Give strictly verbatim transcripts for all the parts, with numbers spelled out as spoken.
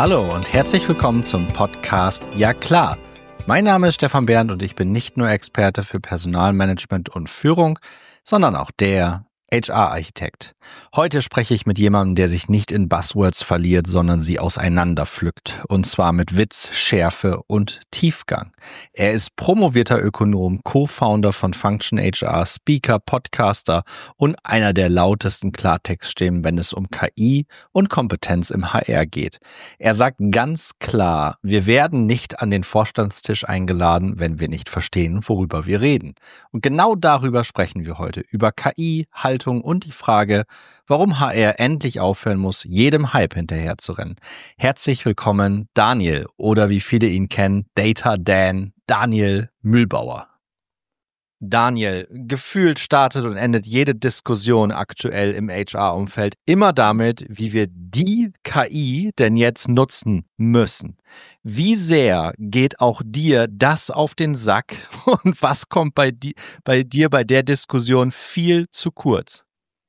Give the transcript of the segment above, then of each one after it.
Hallo und herzlich willkommen zum Podcast Ja klar. Mein Name ist Stefan Bernd und ich bin nicht nur Experte für Personalmanagement und Führung, sondern auch der H R-Architekt. Heute spreche ich mit jemandem, der sich nicht in Buzzwords verliert, sondern sie auseinander pflückt. Und zwar mit Witz, Schärfe und Tiefgang. Er ist promovierter Ökonom, Co-Founder von Function H R, Speaker, Podcaster und einer der lautesten Klartextstimmen, wenn es um K I und Kompetenz im H R geht. Er sagt ganz klar, wir werden nicht an den Vorstandstisch eingeladen, wenn wir nicht verstehen, worüber wir reden. Und genau darüber sprechen wir heute, über K I, Haltung und die Frage, warum H R endlich aufhören muss, jedem Hype hinterher zu rennen. Herzlich willkommen, Daniel, oder wie viele ihn kennen, Data Dan, Daniel Mühlbauer. Daniel, gefühlt startet und endet jede Diskussion aktuell im H R-Umfeld immer damit, wie wir die K I denn jetzt nutzen müssen. Wie sehr geht auch dir das auf den Sack und was kommt bei, di- bei dir bei der Diskussion viel zu kurz?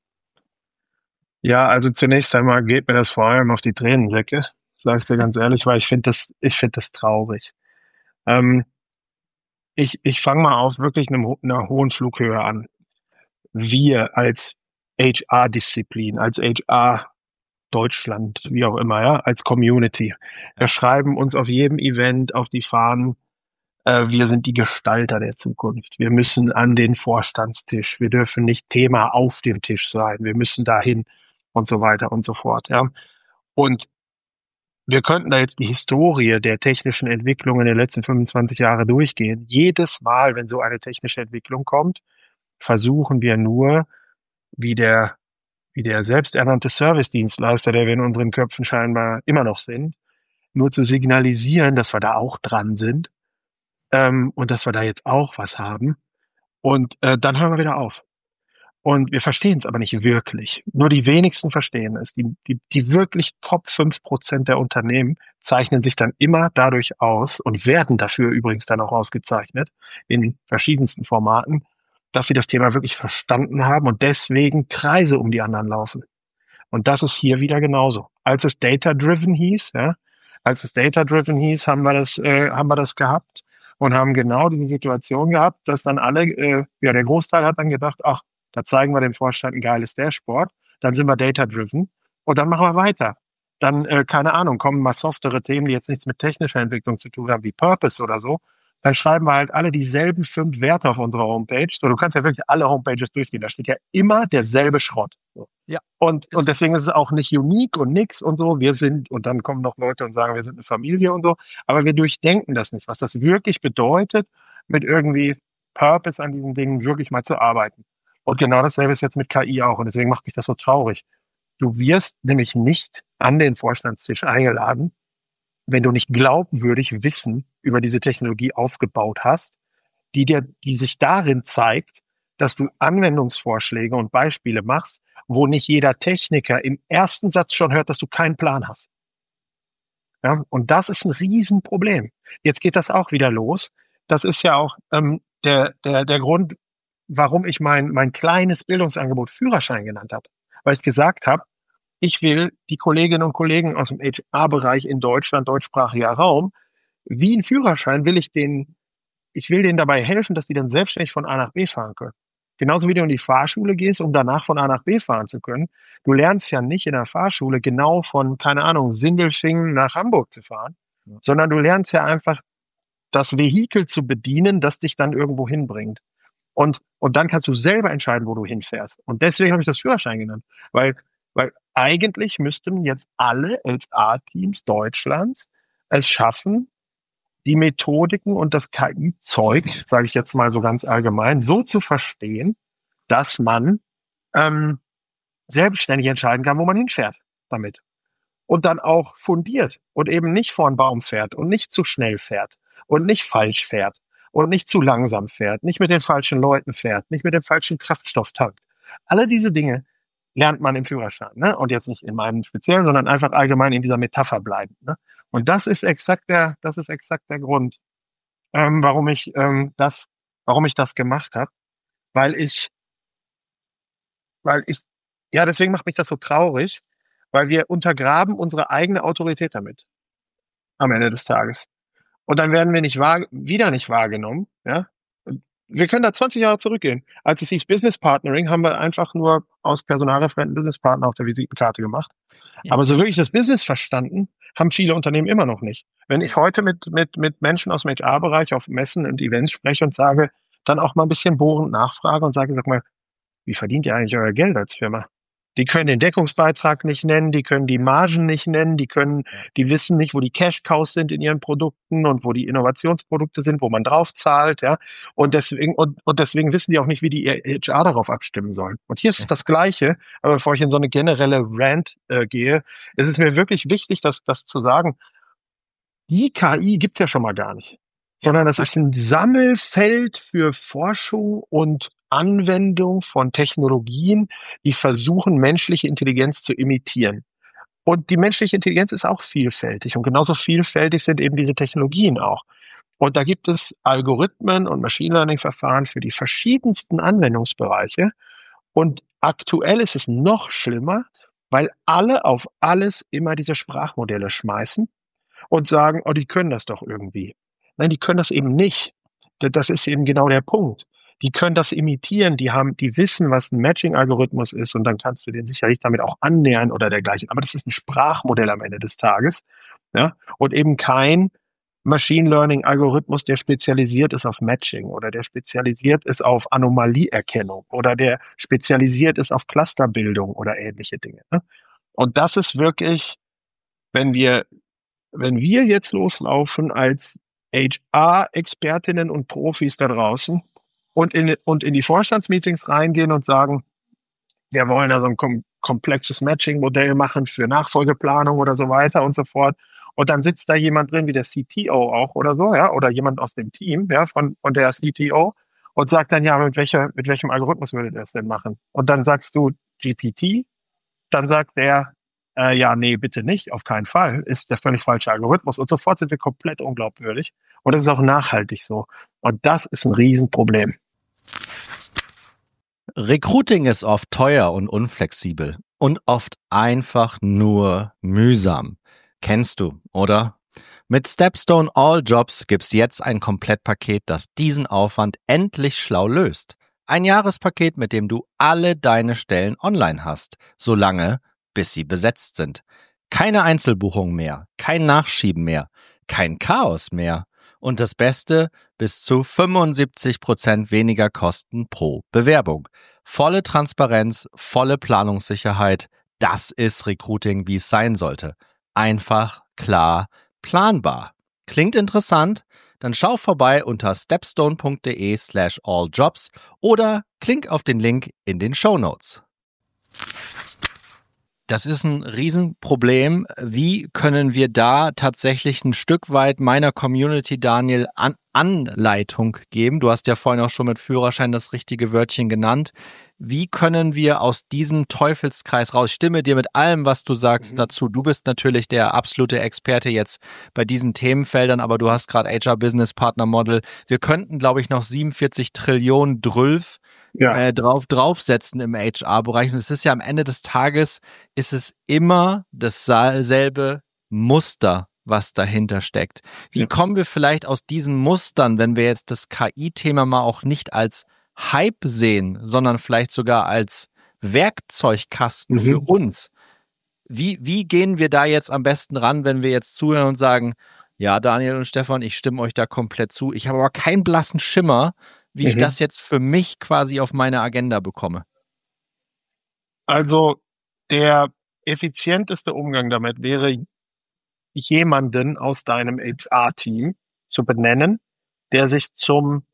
Ja, also zunächst einmal geht mir das vor allem auf die Tränensäcke, sage ich dir ganz ehrlich, weil ich finde das, ich finde das traurig. Ähm, ich ich fange mal auf wirklich einem, ho- einer hohen Flughöhe an. Wir als H R-Disziplin, als H R Deutschland, wie auch immer, ja, als Community, wir schreiben uns auf jedem Event auf die Fahnen, äh, wir sind die Gestalter der Zukunft. Wir müssen an den Vorstandstisch. Wir dürfen nicht Thema auf dem Tisch sein. Wir müssen dahin und so weiter und so fort, ja. Und wir könnten da jetzt die Historie der technischen Entwicklung in den letzten fünfundzwanzig Jahre durchgehen. Jedes Mal, wenn so eine technische Entwicklung kommt, versuchen wir nur, wie der, wie der selbsternannte Service-Dienstleister, der wir in unseren Köpfen scheinbar immer noch sind, nur zu signalisieren, dass wir da auch dran sind, ähm, und dass wir da jetzt auch was haben. Und äh, dann hören wir wieder auf. Und wir verstehen es aber nicht wirklich. Nur die wenigsten verstehen es. Die, die, die wirklich Top fünf Prozent der Unternehmen zeichnen sich dann immer dadurch aus und werden dafür übrigens dann auch ausgezeichnet in verschiedensten Formaten, dass sie das Thema wirklich verstanden haben und deswegen Kreise um die anderen laufen. Und das ist hier wieder genauso. Als es Data-Driven hieß, ja, als es Data-Driven hieß, haben wir das, äh, haben wir das gehabt und haben genau diese Situation gehabt, dass dann alle, äh, ja, der Großteil hat dann gedacht, ach, da zeigen wir dem Vorstand ein geiles Dashboard, dann sind wir Data-Driven und dann machen wir weiter. Dann, äh, keine Ahnung, kommen mal softere Themen, die jetzt nichts mit technischer Entwicklung zu tun haben, wie Purpose oder so. Dann schreiben wir halt alle dieselben fünf Werte auf unserer Homepage. So, du kannst ja wirklich alle Homepages durchgehen. Da steht ja immer derselbe Schrott. So. Ja. Und, Ist und deswegen ist es auch nicht unique und nix und so. Wir sind, und dann kommen noch Leute und sagen, wir sind eine Familie und so. Aber wir durchdenken das nicht, was das wirklich bedeutet, mit irgendwie Purpose an diesen Dingen wirklich mal zu arbeiten. Und genau dasselbe ist jetzt mit K I auch. Und deswegen macht mich das so traurig. Du wirst nämlich nicht an den Vorstandstisch eingeladen, wenn du nicht glaubwürdig Wissen über diese Technologie aufgebaut hast, die dir, die sich darin zeigt, dass du Anwendungsvorschläge und Beispiele machst, wo nicht jeder Techniker im ersten Satz schon hört, dass du keinen Plan hast. Ja, und das ist ein Riesenproblem. Jetzt geht das auch wieder los. Das ist ja auch ähm, der, der, der Grund, warum ich mein, mein kleines Bildungsangebot Führerschein genannt habe. Weil ich gesagt habe, ich will die Kolleginnen und Kollegen aus dem H R-Bereich in Deutschland, deutschsprachiger Raum, wie ein Führerschein will ich denen, ich will denen dabei helfen, dass die dann selbstständig von A nach B fahren können. Genauso wie du in die Fahrschule gehst, um danach von A nach B fahren zu können. Du lernst ja nicht in der Fahrschule genau von, keine Ahnung, Sindelfingen nach Hamburg zu fahren, Ja. sondern du lernst ja einfach das Vehikel zu bedienen, das dich dann irgendwo hinbringt. Und, und dann kannst du selber entscheiden, wo du hinfährst. Und deswegen habe ich das Führerschein genannt. Weil, weil eigentlich müssten jetzt alle H R-Teams Deutschlands es schaffen, die Methodiken und das K I-Zeug, sage ich jetzt mal so ganz allgemein, so zu verstehen, dass man ähm, selbstständig entscheiden kann, wo man hinfährt damit. Und dann auch fundiert und eben nicht vor einen Baum fährt und nicht zu schnell fährt und nicht falsch fährt und nicht zu langsam fährt, nicht mit den falschen Leuten fährt, nicht mit dem falschen Kraftstoff tankt. Alle diese Dinge lernt man im Führerschein, ne? Und jetzt nicht in meinem speziellen, sondern einfach allgemein in dieser Metapher bleiben. Ne? Und das ist exakt der, das ist exakt der Grund, ähm, warum ich ähm, das, warum ich das gemacht habe, weil ich, weil ich, ja, deswegen macht mich das so traurig, weil wir untergraben unsere eigene Autorität damit. am Ende des Tages. Und dann werden wir nicht wahr, wieder nicht wahrgenommen, ja. Wir können da zwanzig Jahre zurückgehen. Als es hieß Business Partnering, haben wir einfach nur aus Personalreferenten Businesspartner auf der Visitenkarte gemacht. Ja. Aber so wirklich das Business verstanden, haben viele Unternehmen immer noch nicht. Wenn ich heute mit, mit, mit Menschen aus dem H R-Bereich auf Messen und Events spreche und sage, dann auch mal ein bisschen bohrend nachfrage und sage, sag mal, wie verdient ihr eigentlich euer Geld als Firma? Die können den Deckungsbeitrag nicht nennen, die können die Margen nicht nennen, die können, die wissen nicht, wo die Cash-Cows sind in ihren Produkten und wo die Innovationsprodukte sind, wo man drauf zahlt, ja. Und deswegen, und, und deswegen wissen die auch nicht, wie die H R darauf abstimmen sollen. Und hier ist es das Gleiche, aber bevor ich in so eine generelle Rant äh, gehe, ist es mir wirklich wichtig, das, das zu sagen. Die K I gibt's ja schon mal gar nicht, sondern das ist ein Sammelfeld für Forschung und Anwendung von Technologien, die versuchen, menschliche Intelligenz zu imitieren. Und die menschliche Intelligenz ist auch vielfältig und genauso vielfältig sind eben diese Technologien auch. Und da gibt es Algorithmen und Machine Learning Verfahren für die verschiedensten Anwendungsbereiche. Und aktuell ist es noch schlimmer, weil alle auf alles immer diese Sprachmodelle schmeißen und sagen, oh, die können das doch irgendwie. Nein, die können das eben nicht. Das ist eben genau der Punkt. Die können das imitieren, die haben, die wissen, was ein Matching-Algorithmus ist und dann kannst du den sicherlich damit auch annähern oder dergleichen. Aber das ist ein Sprachmodell am Ende des Tages, ja, und eben kein Machine Learning-Algorithmus, der spezialisiert ist auf Matching oder der spezialisiert ist auf Anomalieerkennung oder der spezialisiert ist auf Clusterbildung oder ähnliche Dinge. Ne? Und das ist wirklich, wenn wir, wenn wir jetzt loslaufen als H R-Expertinnen und Profis da draußen und in, und in die Vorstandsmeetings reingehen und sagen, wir wollen also ein kom- komplexes Matching-Modell machen für Nachfolgeplanung oder so weiter und so fort. Und dann sitzt da jemand drin, wie der C T O auch oder so, ja, oder jemand aus dem Team, ja, von, von der C T O und sagt dann, ja, mit welcher, mit welchem Algorithmus würdet ihr das denn machen? Und dann sagst du G P T, dann sagt der, äh, ja, nee, bitte nicht, auf keinen Fall, ist der völlig falsche Algorithmus. Und sofort sind wir komplett unglaubwürdig. Und das ist auch nachhaltig so. Und das ist ein Riesenproblem. Recruiting ist oft teuer und unflexibel und oft einfach nur mühsam. Kennst du, oder? Mit Stepstone All Jobs gibt's jetzt ein Komplettpaket, das diesen Aufwand endlich schlau löst. Ein Jahrespaket, mit dem du alle deine Stellen online hast, solange bis sie besetzt sind. Keine Einzelbuchung mehr, kein Nachschieben mehr, kein Chaos mehr. Und das Beste, bis zu fünfundsiebzig Prozent weniger Kosten pro Bewerbung. Volle Transparenz, volle Planungssicherheit, das ist Recruiting, wie es sein sollte. Einfach, klar, planbar. Klingt interessant? Dann schau vorbei unter stepstone.de slash alljobs oder klick auf den Link in den Shownotes. Das ist ein Riesenproblem. Wie können wir da tatsächlich ein Stück weit meiner Community, Daniel, an Anleitung geben? Du hast ja vorhin auch schon mit Führerschein das richtige Wörtchen genannt. Wie können wir aus diesem Teufelskreis raus? Ich stimme dir mit allem, was du sagst, mhm. dazu. Du bist natürlich der absolute Experte jetzt bei diesen Themenfeldern, aber du hast gerade H R Business Partner Model. Wir könnten, glaube ich, noch siebenundvierzig Trillionen Drülf ja. äh, drauf draufsetzen im H R-Bereich. Und es ist ja am Ende des Tages, ist es immer dasselbe Muster, was dahinter steckt. Wie ja. kommen wir vielleicht aus diesen Mustern, wenn wir jetzt das K I-Thema mal auch nicht als Hype sehen, sondern vielleicht sogar als Werkzeugkasten mhm. für uns? Wie, wie gehen wir da jetzt am besten ran, wenn wir jetzt zuhören und sagen, ja, Daniel und Stefan, ich stimme euch da komplett zu. Ich habe aber keinen blassen Schimmer, wie mhm. ich das jetzt für mich quasi auf meine Agenda bekomme. Also der effizienteste Umgang damit wäre, jemanden aus deinem H R-Team zu benennen, der sich zum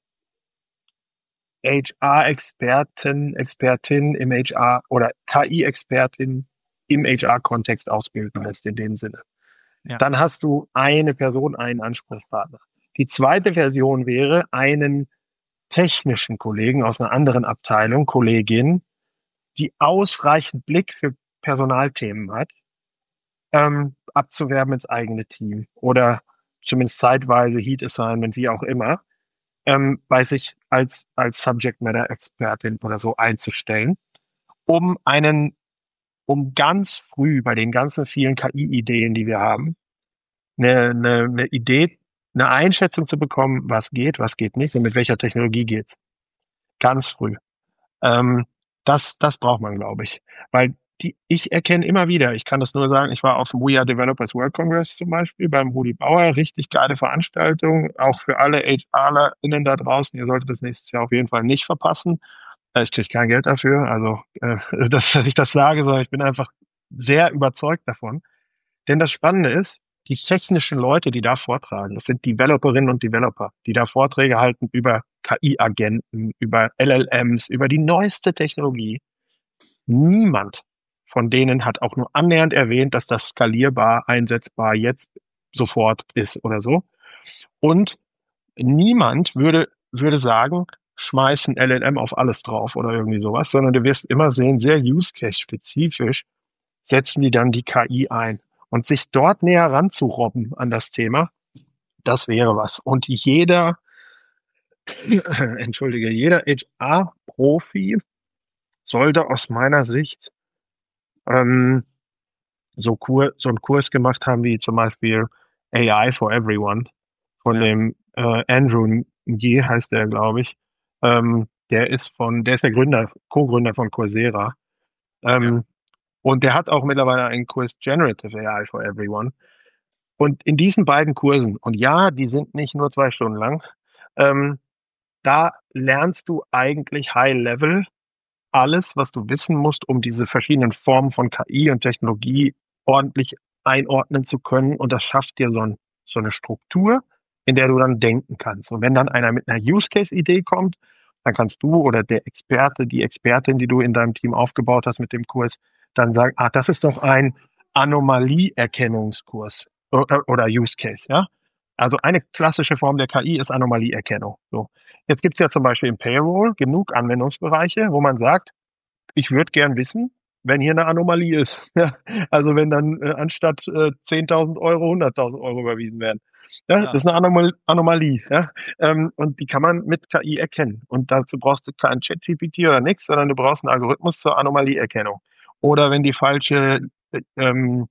H R-Experten, Expertin im H R oder K I-Expertin im H R-Kontext ausbilden lässt in dem Sinne. Ja. Dann hast du eine Person, einen Ansprechpartner. Die zweite Version wäre, einen technischen Kollegen aus einer anderen Abteilung, Kollegin, die ausreichend Blick für Personalthemen hat, ähm, abzuwerben ins eigene Team oder zumindest zeitweise Heat Assignment, wie auch immer, ähm, bei sich als, als Subject Matter Expertin oder so einzustellen, um einen, um ganz früh bei den ganzen vielen K I-Ideen, die wir haben, eine, eine, eine Idee, eine Einschätzung zu bekommen, was geht, was geht nicht und mit welcher Technologie geht's. Ganz früh. Ähm, das, das braucht man, glaube ich. Weil die, ich erkenne immer wieder, ich kann das nur sagen, ich war auf dem We Are Developers World Congress zum Beispiel beim Rudi Bauer, richtig geile Veranstaltung, auch für alle HRlerInnen da draußen, ihr solltet das nächstes Jahr auf jeden Fall nicht verpassen. Äh, Ich kriege kein Geld dafür, also äh, dass, dass ich das sage, sondern ich bin einfach sehr überzeugt davon. Denn das Spannende ist, die technischen Leute, die da vortragen, das sind Developerinnen und Developer, die da Vorträge halten über K I-Agenten, über L L Ms, über die neueste Technologie. Niemand von denen hat auch nur annähernd erwähnt, dass das skalierbar, einsetzbar jetzt sofort ist oder so. Und niemand würde, würde sagen, schmeißen L L M auf alles drauf oder irgendwie sowas, sondern du wirst immer sehen, sehr use-case-spezifisch setzen die dann die K I ein. Und sich dort näher ranzurobben an das Thema, das wäre was. Und jeder, entschuldige, jeder H R-Profi sollte aus meiner Sicht ähm, so, Kur so einen Kurs gemacht haben, wie zum Beispiel A I for Everyone von Ja. dem äh, Andrew Ng, heißt der, glaube ich. Ähm, der ist von, der ist der Gründer, Co-Gründer von Coursera. Ähm, Und der hat auch mittlerweile einen Kurs Generative A I for Everyone. Und in diesen beiden Kursen, und ja, die sind nicht nur zwei Stunden lang, ähm, da lernst du eigentlich High Level alles, was du wissen musst, um diese verschiedenen Formen von K I und Technologie ordentlich einordnen zu können. Und das schafft dir so, ein, so eine Struktur, in der du dann denken kannst. Und wenn dann einer mit einer Use-Case-Idee kommt, dann kannst du oder der Experte, die Expertin, die du in deinem Team aufgebaut hast mit dem Kurs, dann sagen, ah, das ist doch ein Anomalieerkennungskurs oder, oder Use Case, ja. Also eine klassische Form der K I ist Anomalieerkennung. So. Jetzt gibt es ja zum Beispiel im Payroll genug Anwendungsbereiche, wo man sagt, ich würde gern wissen, wenn hier eine Anomalie ist. Ja, also wenn dann äh, anstatt äh, zehntausend Euro hunderttausend Euro überwiesen werden. Ja, Ja. das ist eine Anomal Anomalie. Ja? Ähm, und die kann man mit K I erkennen. Und dazu brauchst du kein ChatGPT oder nichts, sondern du brauchst einen Algorithmus zur Anomalieerkennung. Oder wenn die falsche äh, ähm,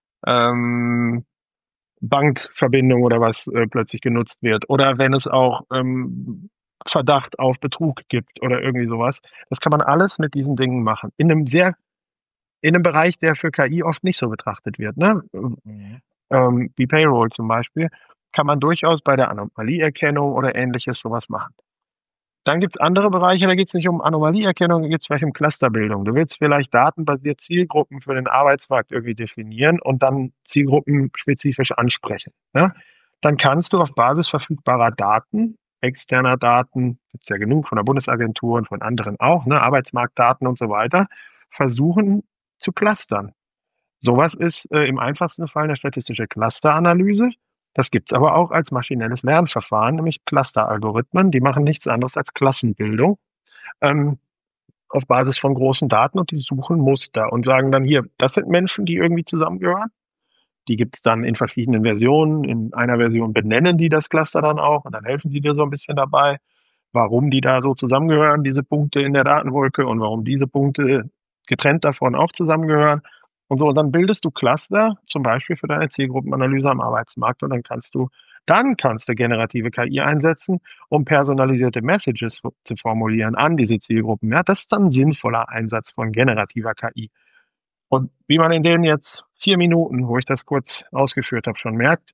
ähm, Bankverbindung oder was äh, plötzlich genutzt wird. Oder wenn es auch ähm, Verdacht auf Betrug gibt oder irgendwie sowas. Das kann man alles mit diesen Dingen machen. In einem sehr, in einem Bereich, der für K I oft nicht so betrachtet wird, ne? Mhm. Ähm, wie Payroll zum Beispiel, kann man durchaus bei der Anomalieerkennung oder ähnliches sowas machen. Dann gibt's andere Bereiche, da geht's nicht um Anomalieerkennung, da geht's vielleicht um Clusterbildung. Du willst vielleicht datenbasiert Zielgruppen für den Arbeitsmarkt irgendwie definieren und dann Zielgruppen spezifisch ansprechen. Ne? Dann kannst du auf Basis verfügbarer Daten, externer Daten, gibt's ja genug von der Bundesagentur und von anderen auch, ne, Arbeitsmarktdaten und so weiter, versuchen zu clustern. Sowas ist äh, im einfachsten Fall eine statistische Clusteranalyse. Das gibt's aber auch als maschinelles Lernverfahren, nämlich Clusteralgorithmen. Die machen nichts anderes als Klassenbildung ähm, auf Basis von großen Daten und die suchen Muster und sagen dann hier, das sind Menschen, die irgendwie zusammengehören. Die gibt's dann in verschiedenen Versionen. In einer Version benennen die das Cluster dann auch und dann helfen sie dir so ein bisschen dabei, warum die da so zusammengehören, diese Punkte in der Datenwolke und warum diese Punkte getrennt davon auch zusammengehören. Und so, und dann bildest du Cluster, zum Beispiel für deine Zielgruppenanalyse am Arbeitsmarkt und dann kannst du, dann kannst du generative K I einsetzen, um personalisierte Messages zu formulieren an diese Zielgruppen. Ja, das ist dann ein sinnvoller Einsatz von generativer K I. Und wie man in den jetzt vier Minuten, wo ich das kurz ausgeführt habe, schon merkt,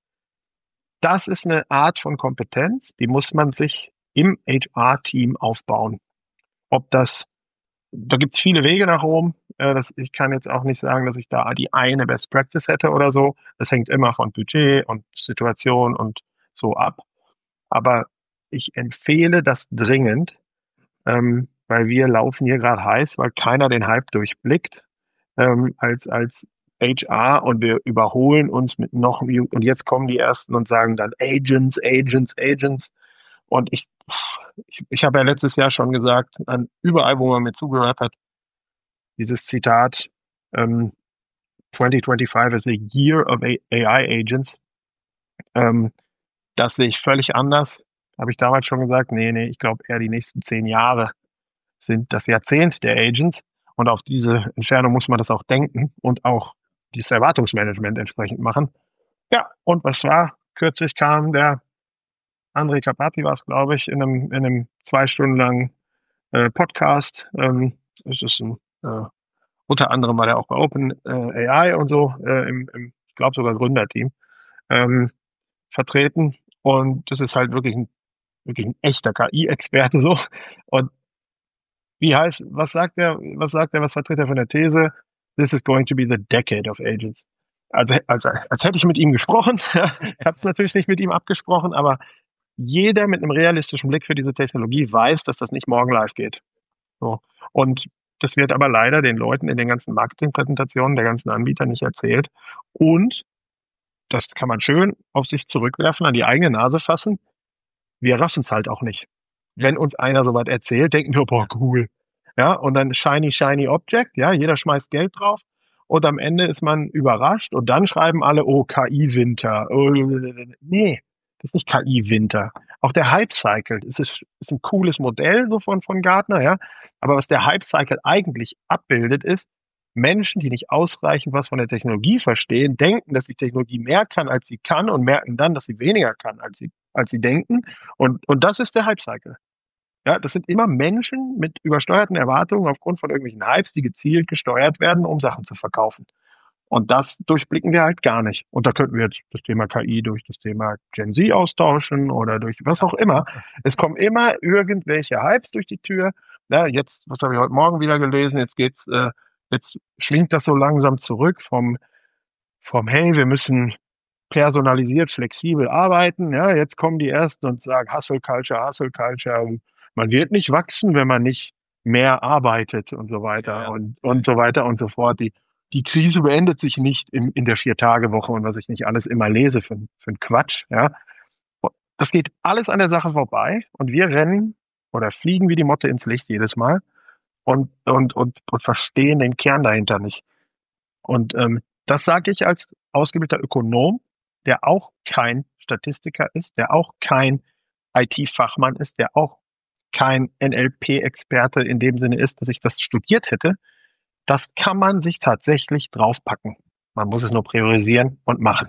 das ist eine Art von Kompetenz, die muss man sich im H R-Team aufbauen. Ob das, da gibt's viele Wege nach Rom. Äh, das, ich kann jetzt auch nicht sagen, dass ich da die eine Best Practice hätte oder so. Das hängt immer von Budget und Situation und so ab. Aber ich empfehle das dringend, ähm, weil wir laufen hier gerade heiß, weil keiner den Hype durchblickt, ähm, als, als H R und wir überholen uns mit noch, und jetzt kommen die ersten und sagen dann Agents, Agents, Agents. Und ich, ich, ich habe ja letztes Jahr schon gesagt, an überall, wo man mir zugehört hat, dieses Zitat, ähm, zwanzig fünfundzwanzig is a year of A I agents. Ähm, das sehe ich völlig anders. Habe ich damals schon gesagt, nee, nee, ich glaube eher die nächsten zehn Jahre sind das Jahrzehnt der Agents. Und auf diese Entfernung muss man das auch denken und auch dieses Erwartungsmanagement entsprechend machen. Ja, und was war? Kürzlich kam der Andrej Karpathy, war es, glaube ich, in einem, in einem zwei Stunden langen äh, Podcast. Ähm, es ist ein, äh, unter anderem war der auch bei Open äh, A I und so äh, im, im, ich glaube sogar Gründerteam ähm, vertreten. Und das ist halt wirklich ein, wirklich ein echter K I-Experte so. Und wie heißt, was sagt er, was sagt er, was vertritt er von der These? This is going to be the decade of agents. Also, als, als hätte ich mit ihm gesprochen. ich habe es natürlich nicht mit ihm abgesprochen, aber jeder mit einem realistischen Blick für diese Technologie weiß, dass das nicht morgen live geht. So. Und das wird aber leider den Leuten in den ganzen Marketingpräsentationen der ganzen Anbieter nicht erzählt. Und das kann man schön auf sich zurückwerfen, an die eigene Nase fassen. Wir raffen es halt auch nicht. Wenn uns einer sowas erzählt, denken wir, boah, cool. Ja, und dann shiny, shiny Object, ja, jeder schmeißt Geld drauf und am Ende ist man überrascht und dann schreiben alle, oh, K I-Winter. Oh, nee, das ist nicht K I-Winter. Auch der Hype-Cycle, das ist, ist ein cooles Modell so von, von Gartner, ja, aber was der Hype-Cycle eigentlich abbildet, ist, Menschen, die nicht ausreichend was von der Technologie verstehen, denken, dass die Technologie mehr kann, als sie kann und merken dann, dass sie weniger kann, als sie, als sie denken. Und, und das ist der Hype-Cycle. Ja, das sind immer Menschen mit übersteuerten Erwartungen aufgrund von irgendwelchen Hypes, die gezielt gesteuert werden, um Sachen zu verkaufen. Und das durchblicken wir halt gar nicht. Und da könnten wir jetzt das Thema K I durch das Thema Gen Z austauschen oder durch was auch immer. Es kommen immer irgendwelche Hypes durch die Tür. Ja, jetzt, was habe ich heute Morgen wieder gelesen? Jetzt geht's, äh, jetzt schwingt das so langsam zurück vom, vom Hey, wir müssen personalisiert, flexibel arbeiten. Ja, jetzt kommen die Ersten und sagen Hustle Culture, Hustle Culture. Man wird nicht wachsen, wenn man nicht mehr arbeitet und so weiter Ja. und, und so weiter und so fort. Die, die Krise beendet sich nicht in, in der Vier-Tage-Woche und was ich nicht alles immer lese für, für einen Quatsch. Ja, das geht alles an der Sache vorbei und wir rennen oder fliegen wie die Motte ins Licht jedes Mal und, und, und, und verstehen den Kern dahinter nicht. Und ähm, das sage ich als ausgebildeter Ökonom, der auch kein Statistiker ist, der auch kein I T-Fachmann ist, der auch kein N L P-Experte in dem Sinne ist, dass ich das studiert hätte. Das kann man sich tatsächlich draufpacken. Man muss es nur priorisieren und machen.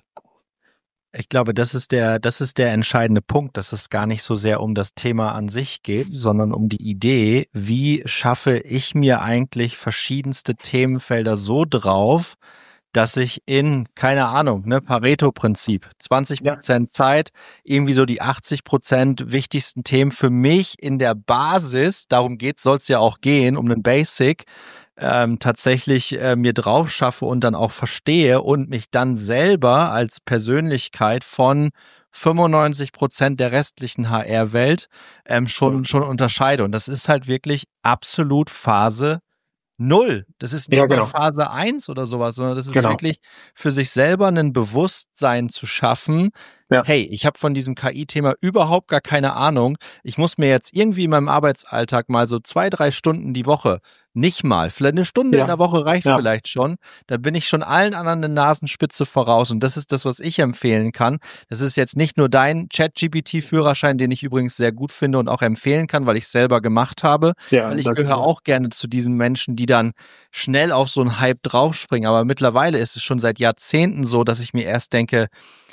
Ich glaube, das ist der, das ist der entscheidende Punkt, dass es gar nicht so sehr um das Thema an sich geht, sondern um die Idee, wie schaffe ich mir eigentlich verschiedenste Themenfelder so drauf, dass ich in, keine Ahnung, ne, Pareto-Prinzip, zwanzig Prozent ja. Zeit, irgendwie so die achtzig Prozent wichtigsten Themen für mich in der Basis, darum geht's, soll es ja auch gehen, um einen Basic, ähm, tatsächlich äh, mir drauf schaffe und dann auch verstehe und mich dann selber als Persönlichkeit von fünfundneunzig Prozent der restlichen H R-Welt ähm, schon, schon unterscheide. Und das ist halt wirklich absolut Phase Null. Das ist nicht Ja, mal genau. Phase eins oder sowas, sondern das ist Genau. wirklich für sich selber ein Bewusstsein zu schaffen. Ja. Hey, ich habe von diesem K I-Thema überhaupt gar keine Ahnung. Ich muss mir jetzt irgendwie in meinem Arbeitsalltag mal so zwei, drei Stunden die Woche, nicht mal, vielleicht eine Stunde Ja. in der Woche reicht Ja. vielleicht schon. Da bin ich schon allen anderen eine Nasenspitze voraus. Und das ist das, was ich empfehlen kann. Das ist jetzt nicht nur dein Chat-G P T-Führerschein, den ich übrigens sehr gut finde und auch empfehlen kann, weil ich es selber gemacht habe. Ja, weil ich danke. gehöre auch gerne zu diesen Menschen, die dann schnell auf so einen Hype draufspringen. Aber mittlerweile ist es schon seit Jahrzehnten so, dass ich mir erst denke,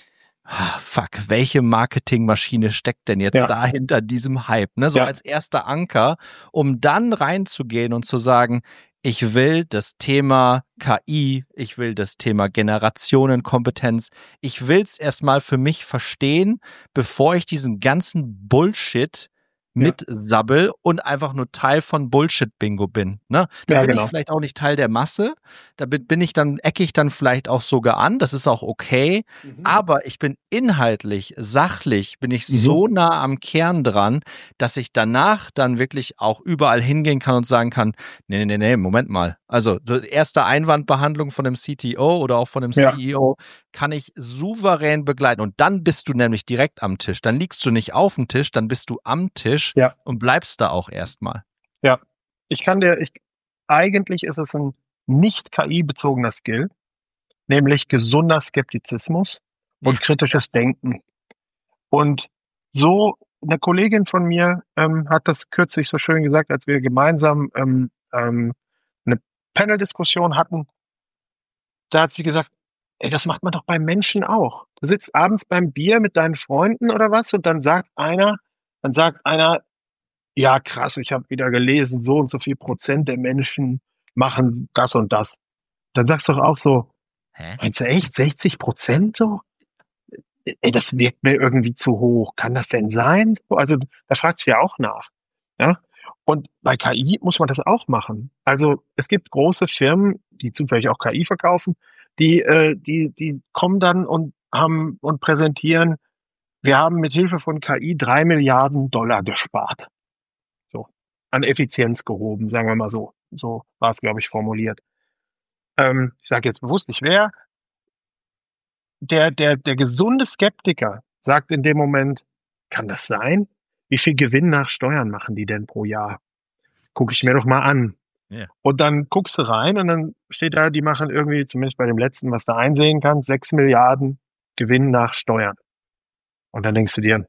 ah, fuck, welche Marketingmaschine steckt denn jetzt Ja. da hinter diesem Hype? Ne? So Ja. als erster Anker, um dann reinzugehen und zu sagen, ich will das Thema K I, ich will das Thema Generationenkompetenz, ich will es erstmal für mich verstehen, bevor ich diesen ganzen Bullshit mitsabbel und einfach nur Teil von Bullshit-Bingo bin. Ne? Da Ja, bin genau. ich vielleicht auch nicht Teil der Masse, da bin, bin ich dann, ecke ich dann vielleicht auch sogar an, das ist auch okay, Mhm. aber ich bin inhaltlich, sachlich, bin ich Mhm. so nah am Kern dran, dass ich danach dann wirklich auch überall hingehen kann und sagen kann, nee, nee, nee, nee, Moment mal. Also erste Einwandbehandlung von einem C T O oder auch von einem Ja. C E O kann ich souverän begleiten. Und dann bist du nämlich direkt am Tisch. Dann liegst du nicht auf dem Tisch, dann bist du am Tisch Ja. und bleibst da auch erstmal. Ja. Ich kann dir, ich, eigentlich ist es ein nicht K I-bezogener Skill, nämlich gesunder Skeptizismus und kritisches Denken. Und so, eine Kollegin von mir ähm, hat das kürzlich so schön gesagt, als wir gemeinsam ähm, ähm, eine Panel-Diskussion hatten. Da hat sie gesagt, Ey, das macht man doch beim Menschen auch. Du sitzt abends beim Bier mit deinen Freunden oder was und dann sagt einer, dann sagt einer, ja krass, ich habe wieder gelesen, so und so viel Prozent der Menschen machen das und das. Dann sagst du doch auch so, Hä? meinst du echt sechzig Prozent so? Ey, das wirkt mir irgendwie zu hoch. Kann das denn sein? So, also da fragst du ja auch nach. Ja? Und bei K I muss man das auch machen. Also es gibt große Firmen, die zufällig auch K I verkaufen, die, äh, die, die kommen dann und haben und präsentieren, wir haben mit Hilfe von K I drei Milliarden Dollar gespart. So. An Effizienz gehoben, sagen wir mal so. So war es, glaube ich, formuliert. Ähm, ich sage jetzt bewusst nicht wer. Der, der, der gesunde Skeptiker sagt in dem Moment, kann das sein? Wie viel Gewinn nach Steuern machen die denn pro Jahr? Gucke ich mir doch mal an. Ja. Und dann guckst du rein und dann steht da, die machen irgendwie, zumindest bei dem letzten, was du einsehen kannst, sechs Milliarden Gewinn nach Steuern. Und dann denkst du dir,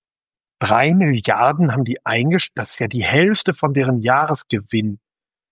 drei Milliarden haben die eingestellt, das ist ja die Hälfte von deren Jahresgewinn.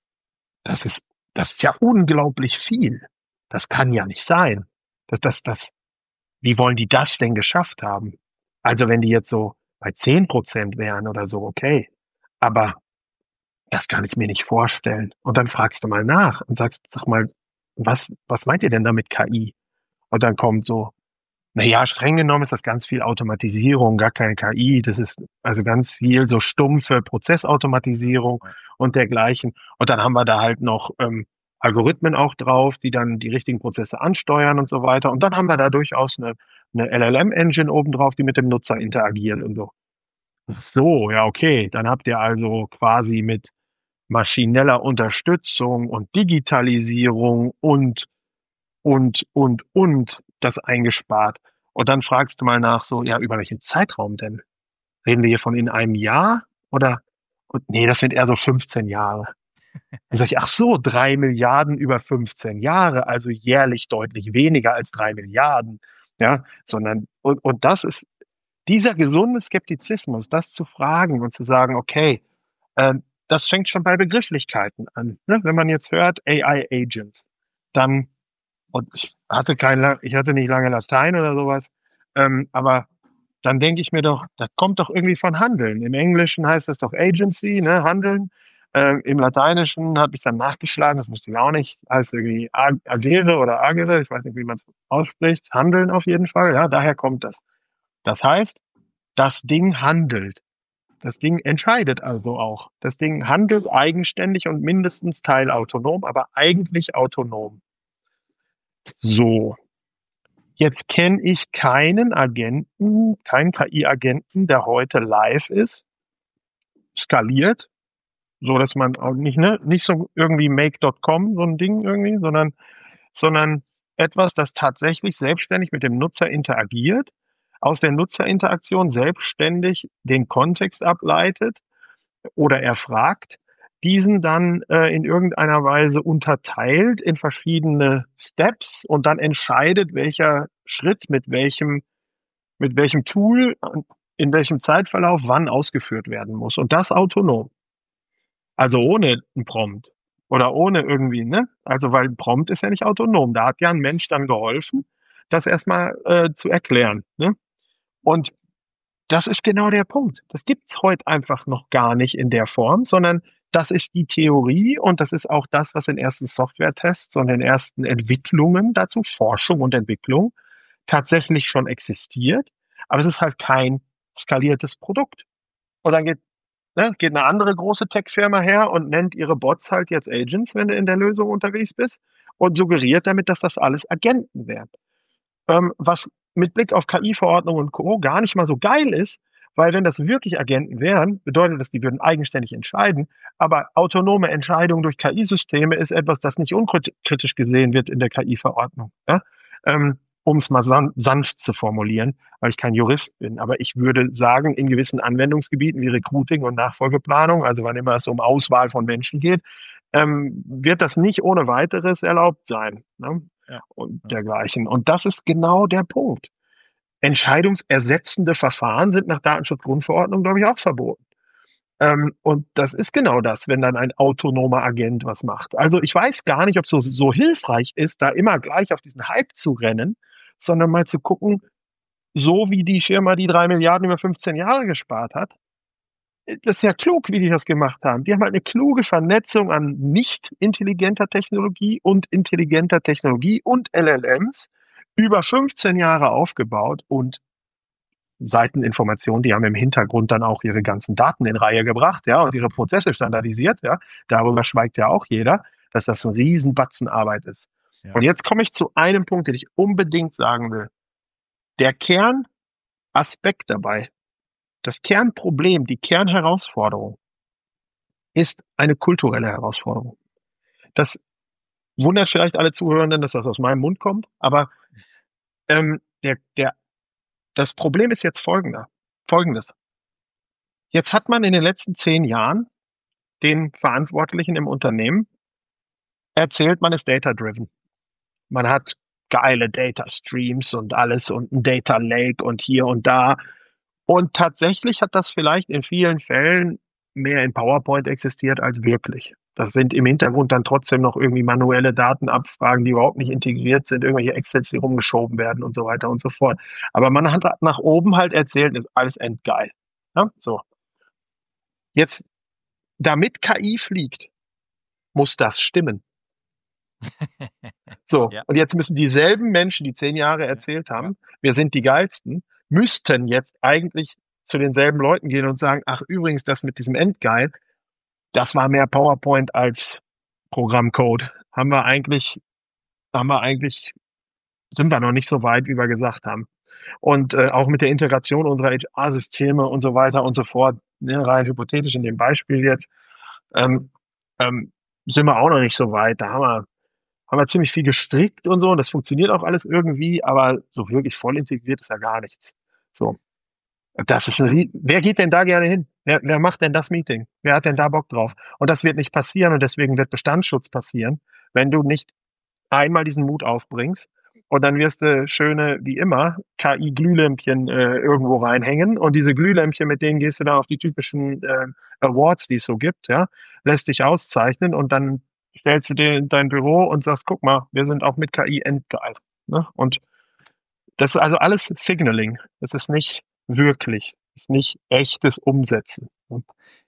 Das ist, das ist ja unglaublich viel. Das kann ja nicht sein. Das, das, das, wie wollen die das denn geschafft haben? Also wenn die jetzt so bei zehn Prozent wären oder so, okay. Aber das kann ich mir nicht vorstellen. Und dann fragst du mal nach und sagst, sag mal, was, was meint ihr denn da mit K I? Und dann kommt so, na ja, streng genommen ist das ganz viel Automatisierung, gar keine K I. Das ist also ganz viel so stumpfe Prozessautomatisierung und dergleichen. Und dann haben wir da halt noch ähm, Algorithmen auch drauf, die dann die richtigen Prozesse ansteuern und so weiter. Und dann haben wir da durchaus eine, eine L L M-Engine oben drauf, die mit dem Nutzer interagiert und so. Ach so, ja, okay. Dann habt ihr also quasi mit maschineller Unterstützung und Digitalisierung und und, und, und das eingespart. Und dann fragst du mal nach so, ja, über welchen Zeitraum denn? Reden wir hier von in einem Jahr oder? Und nee, das sind eher so fünfzehn Jahre. Dann sage ich, ach so, drei Milliarden über fünfzehn Jahre, also jährlich deutlich weniger als drei Milliarden. Ja, sondern, und, und das ist dieser gesunde Skeptizismus, das zu fragen und zu sagen, okay, ähm, das fängt schon bei Begrifflichkeiten an. Ne? Wenn man jetzt hört A I Agents, dann und ich hatte kein, La- ich hatte nicht lange Latein oder sowas. Ähm, aber dann denke ich mir doch, das kommt doch irgendwie von Handeln. Im Englischen heißt das doch Agency, ne, Handeln. Ähm, Im Lateinischen habe ich dann nachgeschlagen, das wusste ich auch nicht, heißt irgendwie ag- agere oder agere, ich weiß nicht, wie man es ausspricht. Handeln auf jeden Fall, ja, daher kommt das. Das heißt, das Ding handelt. Das Ding entscheidet also auch. Das Ding handelt eigenständig und mindestens teilautonom, aber eigentlich autonom. So, jetzt kenne ich keinen Agenten, keinen K I-Agenten, der heute live ist, skaliert, so dass man auch nicht, ne, nicht so irgendwie make Punkt com, so ein Ding irgendwie, sondern, sondern etwas, das tatsächlich selbstständig mit dem Nutzer interagiert, aus der Nutzerinteraktion selbstständig den Kontext ableitet oder erfragt, diesen dann äh, in irgendeiner Weise unterteilt in verschiedene Steps und dann entscheidet, welcher Schritt mit welchem, mit welchem Tool, in welchem Zeitverlauf wann ausgeführt werden muss. Und das autonom. Also ohne ein Prompt oder ohne irgendwie, ne? Also weil ein Prompt ist ja nicht autonom. Da hat ja ein Mensch dann geholfen, das erstmal äh, zu erklären. Ne? Und das ist genau der Punkt. Das gibt's heute einfach noch gar nicht in der Form, sondern das ist die Theorie und das ist auch das, was in ersten Software-Tests und in ersten Entwicklungen dazu, Forschung und Entwicklung, tatsächlich schon existiert. Aber es ist halt kein skaliertes Produkt. Und dann geht, ne, geht eine andere große Tech-Firma her und nennt ihre Bots halt jetzt Agents, wenn du in der Lösung unterwegs bist und suggeriert damit, dass das alles Agenten wären. Ähm, was mit Blick auf K I-Verordnung und Co. gar nicht mal so geil ist, weil wenn das wirklich Agenten wären, bedeutet das, die würden eigenständig entscheiden. Aber autonome Entscheidung durch K I-Systeme ist etwas, das nicht unkritisch gesehen wird in der K I-Verordnung. Ja? Ähm, um es mal san sanft zu formulieren, weil ich kein Jurist bin. Aber ich würde sagen, in gewissen Anwendungsgebieten wie Recruiting und Nachfolgeplanung, also wann immer es um Auswahl von Menschen geht, ähm, wird das nicht ohne weiteres erlaubt sein. Ne? Ja. Und dergleichen. Und das ist genau der Punkt. Entscheidungsersetzende Verfahren sind nach Datenschutzgrundverordnung, glaube ich, auch verboten. Ähm, und das ist genau das, wenn dann ein autonomer Agent was macht. Also ich weiß gar nicht, ob es so, so hilfreich ist, da immer gleich auf diesen Hype zu rennen, sondern mal zu gucken, so wie die Firma die drei Milliarden über fünfzehn Jahre gespart hat. Das ist ja klug, wie die das gemacht haben. Die haben halt eine kluge Vernetzung an nicht intelligenter Technologie und intelligenter Technologie und L L Ms über fünfzehn Jahre aufgebaut und Seiteninformationen, die haben im Hintergrund dann auch ihre ganzen Daten in Reihe gebracht, ja, und ihre Prozesse standardisiert, ja. Darüber schweigt ja auch jeder, dass das ein Riesenbatzen Arbeit ist. Ja. Und jetzt komme ich zu einem Punkt, den ich unbedingt sagen will. Der Kernaspekt dabei, das Kernproblem, die Kernherausforderung ist eine kulturelle Herausforderung. Das wundert vielleicht alle Zuhörenden, dass das aus meinem Mund kommt, aber ähm, der, der, das Problem ist jetzt folgender, folgendes. Jetzt hat man in den letzten zehn Jahren den Verantwortlichen im Unternehmen erzählt, man ist data-driven. Man hat geile Data-Streams und alles und ein Data Lake und hier und da. Und tatsächlich hat das vielleicht in vielen Fällen mehr in PowerPoint existiert als wirklich. Das sind im Hintergrund dann trotzdem noch irgendwie manuelle Datenabfragen, die überhaupt nicht integriert sind, irgendwelche Excels, die rumgeschoben werden und so weiter und so fort. Aber man hat nach oben halt erzählt, ist alles endgeil. Ja, so. Jetzt, damit K I fliegt, muss das stimmen. So, Ja. und jetzt müssen dieselben Menschen, die zehn Jahre erzählt haben, ja, wir sind die Geilsten, müssten jetzt eigentlich zu denselben Leuten gehen und sagen, ach übrigens, das mit diesem Endgeil, das war mehr PowerPoint als Programmcode. Haben wir eigentlich, haben wir eigentlich, sind wir noch nicht so weit, wie wir gesagt haben. Und äh, auch mit der Integration unserer H R-Systeme und so weiter und so fort, ne, rein hypothetisch in dem Beispiel jetzt, ähm, ähm, sind wir auch noch nicht so weit. Da haben wir haben wir ziemlich viel gestrickt und so, und das funktioniert auch alles irgendwie, aber so wirklich voll integriert ist ja gar nichts. So. Das ist ein, wer geht denn da gerne hin? Wer, wer macht denn das Meeting? Wer hat denn da Bock drauf? Und das wird nicht passieren, und deswegen wird Bestandsschutz passieren, wenn du nicht einmal diesen Mut aufbringst, und dann wirst du schöne, wie immer, K I-Glühlämpchen äh, irgendwo reinhängen, und diese Glühlämpchen, mit denen gehst du dann auf die typischen äh, Awards, die es so gibt, ja, lässt dich auszeichnen, und dann stellst du dir in dein Büro und sagst, guck mal, wir sind auch mit K I endgeil. Ne? Und das ist also alles Signaling. Das ist nicht wirklich, das ist nicht echtes Umsetzen. Ne?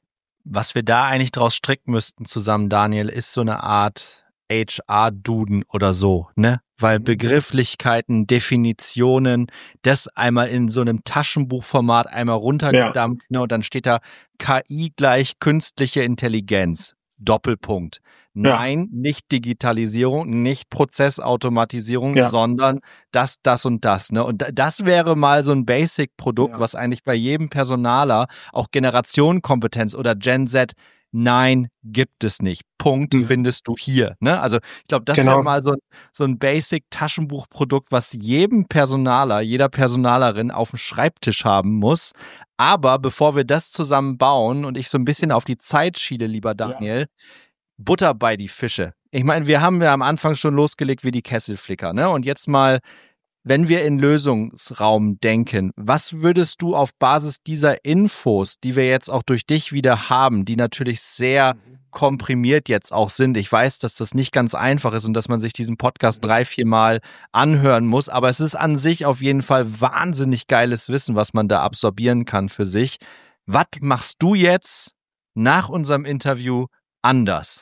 Was wir da eigentlich draus stricken müssten zusammen, Daniel, ist so eine Art H R-Duden oder so, ne? Weil Begrifflichkeiten, Definitionen, das einmal in so einem Taschenbuchformat einmal runtergedampft, ja, ne? Und dann steht da K I gleich künstliche Intelligenz. Doppelpunkt. Nein, ja, nicht Digitalisierung, nicht Prozessautomatisierung, ja, sondern das, das und das. Ne? Und das wäre mal so ein Basic-Produkt, ja, was eigentlich bei jedem Personaler, auch Generationenkompetenz oder Gen Z, nein, gibt es nicht. Punkt, mhm, findest du hier. Ne? Also ich glaube, das genau, wäre mal so, so ein Basic-Taschenbuchprodukt, was jedem Personaler, jeder Personalerin auf dem Schreibtisch haben muss. Aber bevor wir das zusammen bauen und ich so ein bisschen auf die Zeit schiele, lieber Daniel, ja, Butter bei die Fische. Ich meine, wir haben ja am Anfang schon losgelegt wie die Kesselflicker, ne? Und jetzt mal, wenn wir in Lösungsraum denken, was würdest du auf Basis dieser Infos, die wir jetzt auch durch dich wieder haben, die natürlich sehr komprimiert jetzt auch sind, ich weiß, dass das nicht ganz einfach ist und dass man sich diesen Podcast drei, vier Mal anhören muss, aber es ist an sich auf jeden Fall wahnsinnig geiles Wissen, was man da absorbieren kann für sich. Was machst du jetzt nach unserem Interview anders?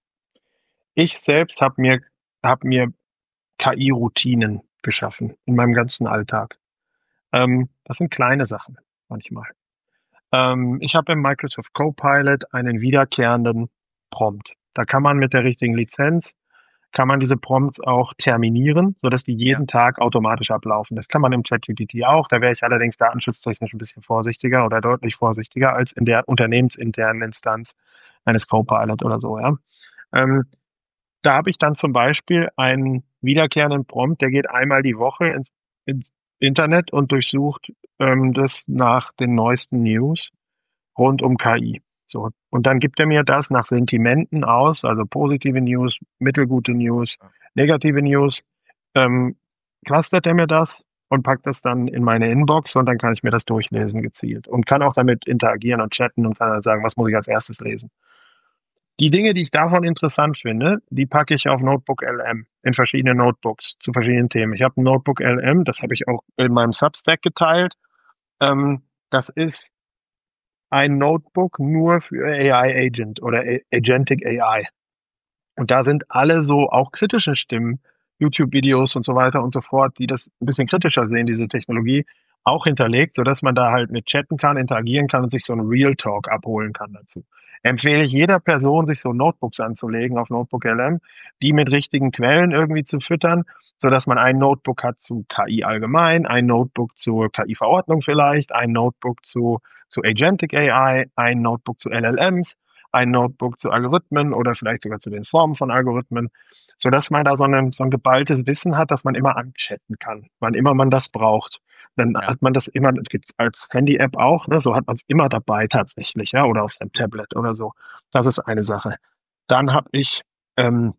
Ich selbst habe mir, hab mir K I-Routinen geschaffen in meinem ganzen Alltag. Ähm, das sind kleine Sachen manchmal. Ähm, ich habe im Microsoft Copilot einen wiederkehrenden Prompt. Da kann man mit der richtigen Lizenz, kann man diese Prompts auch terminieren, sodass die jeden, ja, Tag automatisch ablaufen. Das kann man im ChatGPT auch. Da wäre ich allerdings datenschutztechnisch ein bisschen vorsichtiger oder deutlich vorsichtiger als in der unternehmensinternen Instanz eines Copilot oder so. Ja. Ähm, da habe ich dann zum Beispiel einen wiederkehrenden Prompt, der geht einmal die Woche ins, ins Internet und durchsucht ähm, das nach den neuesten News rund um K I. So. Und dann gibt er mir das nach Sentimenten aus, also positive News, mittelgute News, negative News, ähm, clustert er mir das und pack das dann in meine Inbox und dann kann ich mir das durchlesen gezielt und kann auch damit interagieren und chatten und kann dann sagen, was muss ich als erstes lesen. Die Dinge, die ich davon interessant finde, die packe ich auf Notebook L M in verschiedene Notebooks zu verschiedenen Themen. Ich habe ein Notebook L M, das habe ich auch in meinem Substack geteilt. Ähm, das ist ein Notebook nur für A I Agent oder Agentic A I. Und da sind alle so auch kritische Stimmen, YouTube-Videos und so weiter und so fort, die das ein bisschen kritischer sehen, diese Technologie, auch hinterlegt, sodass man da halt mit chatten kann, interagieren kann und sich so einen Real Talk abholen kann dazu. Empfehle ich jeder Person, sich so Notebooks anzulegen auf Notebook L M, die mit richtigen Quellen irgendwie zu füttern, sodass man ein Notebook hat zu K I allgemein, ein Notebook zur K I-Verordnung vielleicht, ein Notebook zu, zu Agentic A I, ein Notebook zu L L Ms, ein Notebook zu Algorithmen oder vielleicht sogar zu den Formen von Algorithmen, sodass man da so, eine, so ein geballtes Wissen hat, dass man immer anchatten kann, wann immer man das braucht. Dann ja. hat man das immer, das gibt's als Handy-App auch, ne? So hat man es immer dabei tatsächlich, ja, oder auf seinem Tablet oder so. Das ist eine Sache. Dann habe ich, ähm,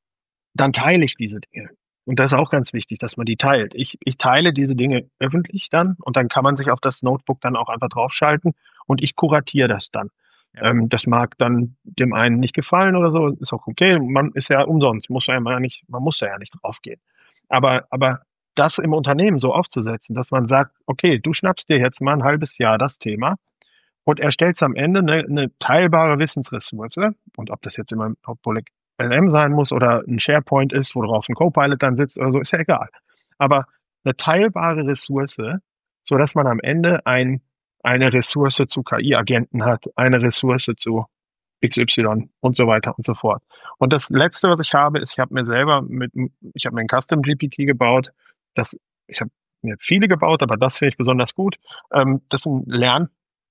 dann teile ich diese Dinge. Und das ist auch ganz wichtig, dass man die teilt. Ich, ich teile diese Dinge öffentlich dann und dann kann man sich auf das Notebook dann auch einfach draufschalten und ich kuratiere das dann. Ja. Ähm, das mag dann dem einen nicht gefallen oder so, ist auch okay. Man ist ja umsonst, muss ja immer nicht, man muss ja nicht draufgehen. Aber, aber das im Unternehmen so aufzusetzen, dass man sagt, okay, du schnappst dir jetzt mal ein halbes Jahr das Thema und erstellst am Ende eine, eine teilbare Wissensressource. Und ob das jetzt immer Notebook L M sein muss oder ein SharePoint ist, worauf ein Copilot dann sitzt oder so, ist ja egal. Aber eine teilbare Ressource, so dass man am Ende ein eine Ressource zu K I-Agenten hat, eine Ressource zu X Y und so weiter und so fort. Und das Letzte, was ich habe, ist, ich habe mir selber mit, ich habe mir ein Custom G P T gebaut. Das, ich habe mir viele gebaut, aber das finde ich besonders gut. Ähm, das ist ein Lern,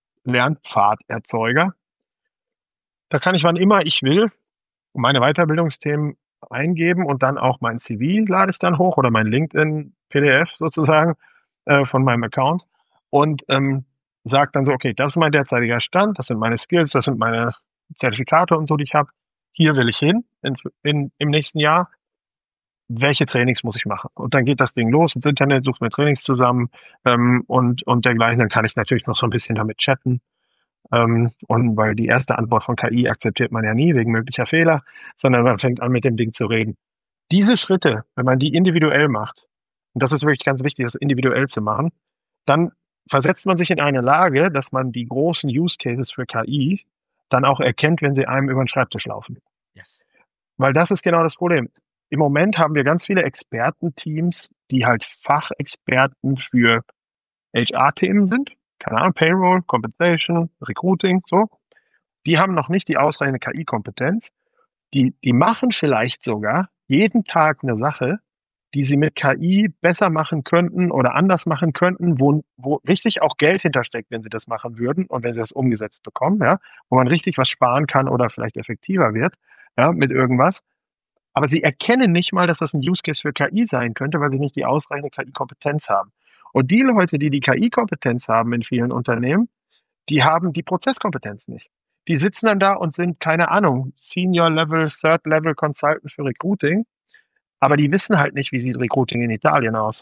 Lernpfaderzeuger. Da kann ich, wann immer ich will, meine Weiterbildungsthemen eingeben und dann auch mein C V lade ich dann hoch oder mein LinkedIn-P D F sozusagen äh, von meinem Account und ähm, sagt dann so, okay, das ist mein derzeitiger Stand, das sind meine Skills, das sind meine Zertifikate und so, die ich habe. Hier will ich hin in, in, im nächsten Jahr. Welche Trainings muss ich machen? Und dann geht das Ding los ins Internet, sucht mir Trainings zusammen ähm, und, und dergleichen. Dann kann ich natürlich noch so ein bisschen damit chatten. Ähm, und weil die erste Antwort von K I akzeptiert man ja nie wegen möglicher Fehler, sondern man fängt an, mit dem Ding zu reden. Diese Schritte, wenn man die individuell macht, und das ist wirklich ganz wichtig, das individuell zu machen, dann versetzt man sich in eine Lage, dass man die großen Use Cases für K I dann auch erkennt, wenn sie einem über den Schreibtisch laufen. Yes. Weil das ist genau das Problem. Im Moment haben wir ganz viele Expertenteams, die halt Fachexperten für H R-Themen sind. Keine Ahnung, Payroll, Compensation, Recruiting, so. Die haben noch nicht die ausreichende K I-Kompetenz. Die, die machen vielleicht sogar jeden Tag eine Sache, die sie mit K I besser machen könnten oder anders machen könnten, wo, wo richtig auch Geld hintersteckt, wenn sie das machen würden und wenn sie das umgesetzt bekommen, ja, wo man richtig was sparen kann oder vielleicht effektiver wird, ja, mit irgendwas. Aber sie erkennen nicht mal, dass das ein Use Case für K I sein könnte, weil sie nicht die ausreichende K I-Kompetenz haben. Und die Leute, die die K I-Kompetenz haben in vielen Unternehmen, die haben die Prozesskompetenz nicht. Die sitzen dann da und sind, keine Ahnung, Senior Level, Third Level Consultant für Recruiting, aber die wissen halt nicht, wie sieht Recruiting in Italien aus.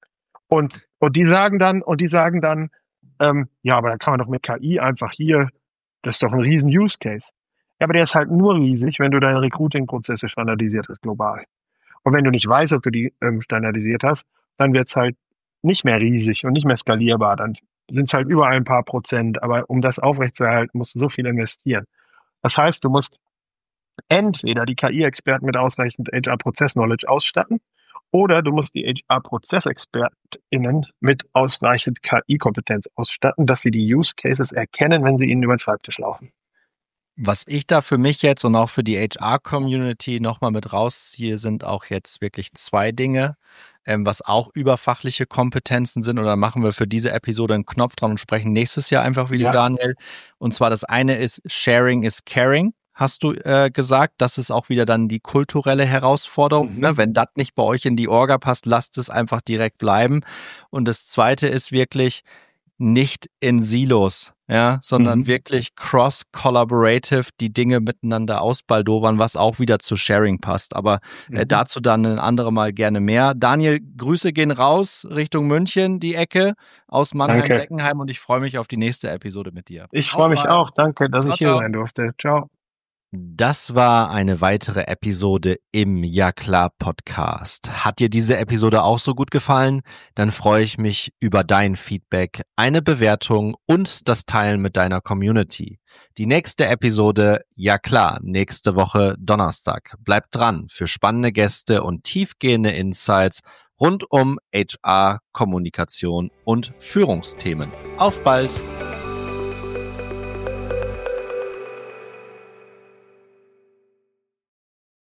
Und, und die sagen dann, und die sagen dann, ähm, ja, aber dann kann man doch mit K I einfach hier, das ist doch ein riesen Use Case. Ja, aber der ist halt nur riesig, wenn du deine Recruiting-Prozesse standardisiert hast, global. Und wenn du nicht weißt, ob du die ähm, standardisiert hast, dann wird's halt nicht mehr riesig und nicht mehr skalierbar. Dann sind es halt überall ein paar Prozent. Aber um das aufrechtzuerhalten, musst du so viel investieren. Das heißt, du musst entweder die K I-Experten mit ausreichend H R-Prozess-Knowledge ausstatten oder du musst die H R-ProzessexpertInnen mit ausreichend K I-Kompetenz ausstatten, dass sie die Use Cases erkennen, wenn sie ihnen über den Schreibtisch laufen. Was ich da für mich jetzt und auch für die H R-Community nochmal mit rausziehe, sind auch jetzt wirklich zwei Dinge, ähm, was auch überfachliche Kompetenzen sind. Oder machen wir für diese Episode einen Knopf dran und sprechen nächstes Jahr einfach wieder, ja. Daniel. Und zwar das eine ist Sharing is Caring, hast du äh, gesagt. Das ist auch wieder dann die kulturelle Herausforderung. Mhm. Ne? Wenn das nicht bei euch in die Orga passt, lasst es einfach direkt bleiben. Und das zweite ist wirklich nicht in Silos ja, sondern Mhm. wirklich cross-collaborative die Dinge miteinander ausbaldowern, was auch wieder zu Sharing passt. Aber äh, Mhm. dazu dann ein anderes Mal gerne mehr. Daniel, Grüße gehen raus Richtung München, die Ecke aus Danke. Mannheim-Seckenheim und ich freue mich auf die nächste Episode mit dir. Ich Auf freue mich bald. auch. Danke, dass Ciao, ich hier ciao. sein durfte. Ciao. Das war eine weitere Episode im Ja klar Podcast. Hat dir diese Episode auch so gut gefallen? Dann freue ich mich über dein Feedback, eine Bewertung und das Teilen mit deiner Community. Die nächste Episode, ja klar, nächste Woche Donnerstag. Bleibt dran für spannende Gäste und tiefgehende Insights rund um H R, Kommunikation und Führungsthemen. Auf bald!